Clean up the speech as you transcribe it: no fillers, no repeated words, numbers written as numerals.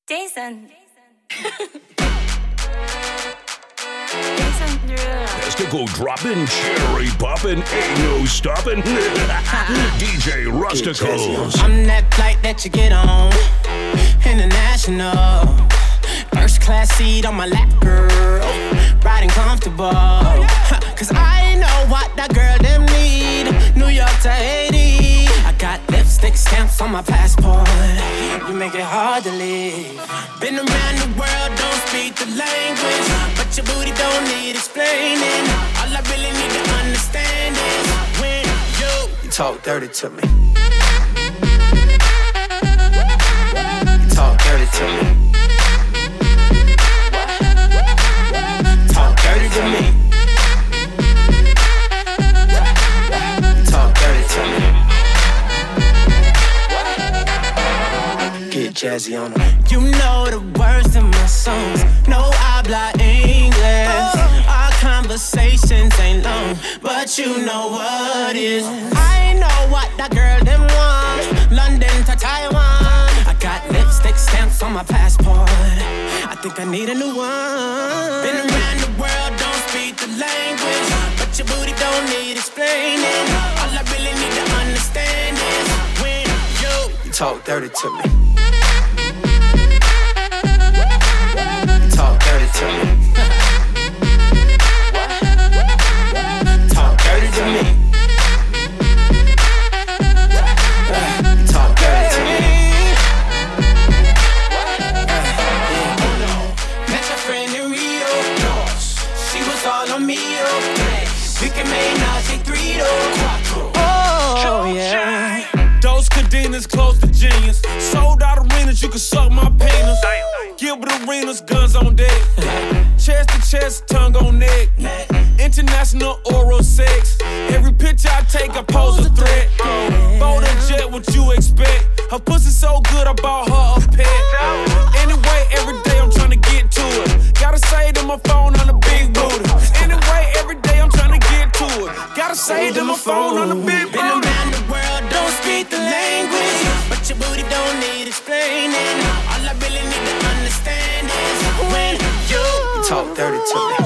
Jason. Testicle dropping, cherry popping, ain't no stopping. DJ Rusticles. I'm that flight that you get on, international. First class seat on my lap, girl, riding comfortable. Cause I know what that girl them need. New York to Haiti, I got lipstick stamps on my passport. You make it hard to leave. Been around the world, don't speak the language, but your booty don't need explaining. All I really need to understand is when you talk dirty to me. You talk dirty to me. Talk dirty to me. Talk dirty to me. Get jazzy on them. You know the words in my songs. No habla English. Our conversations ain't long, but you know what is. I know what that girl them want. London to Taiwan. I got lipstick stamps on my passport. I think I need a new one. Been around the world, don't speak the language, but your booty don't need explaining. All I really need to understand is when you talk dirty to me. You talk dirty to me. Talk dirty to me. Talk dirty to me. Met your friend in Rio. She was all on me. We can make Nazi 3 Oh yeah. Those cadenas close to genius. Sold out arenas, you can suck my penis. Gilbert Arenas, guns on deck. Chest to chest, tongue on neck. International oral sex. Every picture I take, I pose a threat. Bold and jet, what you expect? Her pussy so good, I bought her a pet. Anyway, every day I'm trying to get to it. Gotta say to my phone on the big booty. Anyway, every day I'm trying to get to it. Gotta say to my phone on the big booty. Been around the world, don't speak the language, but your booty don't need explaining. All I really need to understand is when you talk dirty to me.